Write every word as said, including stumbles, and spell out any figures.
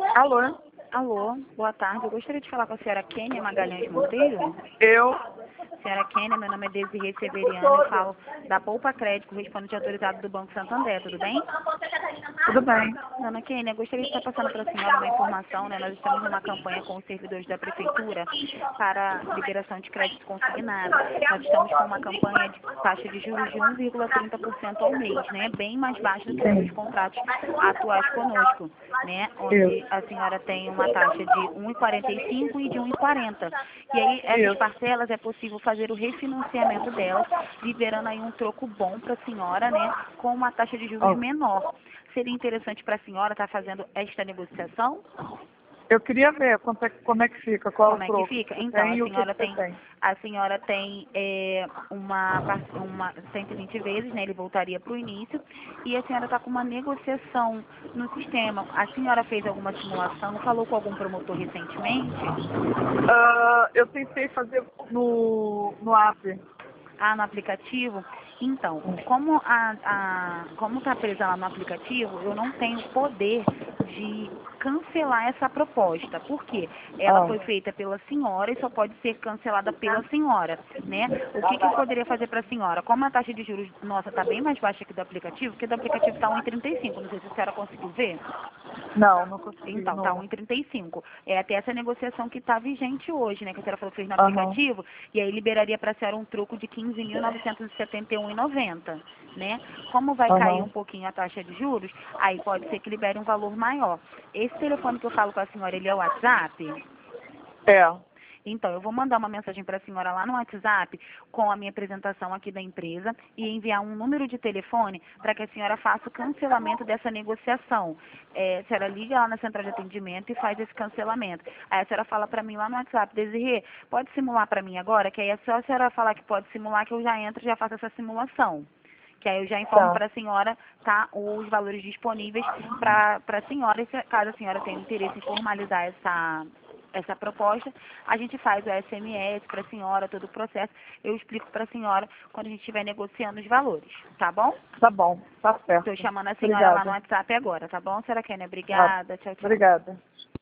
Alô? Alô, boa tarde. Eu gostaria de falar com a senhora Kênia Magalhães Monteiro. Eu? Senhora Kênia, meu nome é Desirê Severiano, eu falo da Poupa Crédito, correspondente autorizado do Banco Santander, tudo bem? Tudo bem. Dona Kênia, gostaria de estar passando para a senhora uma informação, né? Nós estamos numa campanha com os servidores da Prefeitura para liberação de crédito consignado. Nós estamos com uma campanha de taxa de juros de um vírgula trinta por cento ao mês, né? Bem mais baixo do que os seus contratos atuais conosco, né? Onde a senhora tem uma taxa de um vírgula quarenta e cinco e de um vírgula quarenta. E aí, essas Isso. parcelas é possível fazer o refinanciamento delas, liberando aí um troco bom para a senhora, né? Com uma taxa de juros Ó, menor. Seria interessante para a senhora estar fazendo esta negociação? eu queria ver quanto é, como é que fica, qual Como é o é que troco fica? que você Então, tem a e o que, senhora que você tem, tem. a senhora tem é, uma, par- uma cento e vinte vezes, né? Ele voltaria para o início. E a senhora está com uma negociação no sistema. A senhora fez alguma simulação? Falou com algum promotor recentemente? Ah, eu tentei fazer no, no app. Ah, no aplicativo? Então, como a, a como está presa lá no aplicativo, eu não tenho poder de cancelar essa proposta. Por quê? Ela Ah, foi feita pela senhora e só pode ser cancelada pela senhora, né? O que, que eu poderia fazer para a senhora? Como a taxa de juros nossa está bem mais baixa que do aplicativo, porque do aplicativo está um vírgula trinta e cinco, não sei se a senhora conseguiu ver. não, não consegui. Então, tá Não. um vírgula trinta e cinco. É até essa negociação que está vigente hoje, né? Que a senhora falou que fez no Aham, aplicativo, e aí liberaria para a senhora um troco de quinze mil novecentos e setenta e um reais e noventa centavos, né? Como vai cair um aham. pouquinho a taxa de juros, aí pode ser que libere um valor maior. Esse telefone que eu falo com a senhora, ele é o WhatsApp? É, Então, eu vou mandar uma mensagem para a senhora lá no WhatsApp com a minha apresentação aqui da empresa e enviar um número de telefone para que a senhora faça o cancelamento dessa negociação. É, a senhora liga lá na central de atendimento e faz esse cancelamento. Aí a senhora fala para mim lá no WhatsApp, Desirê, pode simular para mim agora? Que aí é só a senhora falar que pode simular que eu já entro e já faço essa simulação. Que aí eu já informo tá. para a senhora, tá, os valores disponíveis para a senhora, e se, caso a senhora tenha interesse em formalizar essa, essa proposta, a gente faz o S M S para a senhora, todo o processo, eu explico para a senhora quando a gente estiver negociando os valores, tá bom? Tá bom, tá Estou certo. chamando a senhora lá no Obrigada. WhatsApp agora, tá bom, senhora Kênia? Tá. Obrigada, tchau, tchau. Obrigada.